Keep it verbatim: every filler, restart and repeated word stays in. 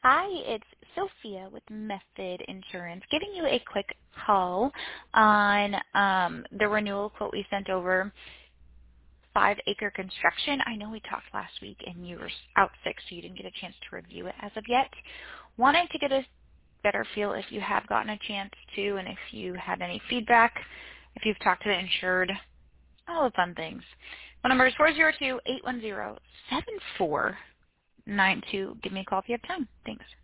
Hi, it's Sophia with Method Insurance, giving you a quick call on um, the renewal quote we sent over, five-acre construction. I know we talked last week and you were out sick, so you didn't get a chance to review it as of yet. Wanted to get a better feel if you have gotten a chance to, and if you had any feedback, if you've talked to the insured, all the fun things. My number is four zero two, eight one zero, seven four nine two. Give me a call if you have time. Thanks.